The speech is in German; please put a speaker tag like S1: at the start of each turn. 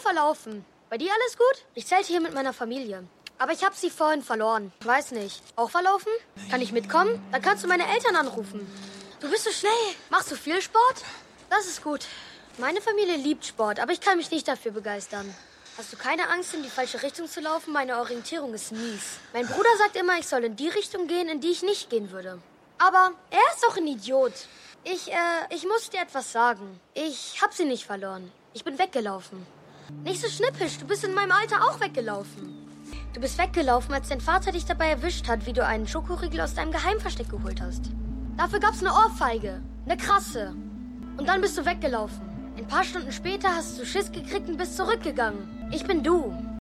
S1: verlaufen. Bei dir alles gut? Ich zählte hier mit meiner Familie. Aber ich habe sie vorhin verloren. Weiß nicht. Auch verlaufen? Kann ich mitkommen? Dann kannst du meine Eltern anrufen. Du bist so schnell. Machst du viel Sport? Das ist gut. Meine Familie liebt Sport, aber ich kann mich nicht dafür begeistern. Hast du keine Angst, in die falsche Richtung zu laufen? Meine Orientierung ist mies. Mein Bruder sagt immer, ich soll in die Richtung gehen, in die ich nicht gehen würde. Aber er ist doch ein Idiot. Ich muss dir etwas sagen. Ich hab sie nicht verloren. Ich bin weggelaufen. Nicht so schnippisch, du bist in meinem Alter auch weggelaufen. Du bist weggelaufen, als dein Vater dich dabei erwischt hat, wie du einen Schokoriegel aus deinem Geheimversteck geholt hast. Dafür gab's eine Ohrfeige, eine krasse. Und dann bist du weggelaufen. Ein paar Stunden später hast du Schiss gekriegt und bist zurückgegangen. Ich bin du.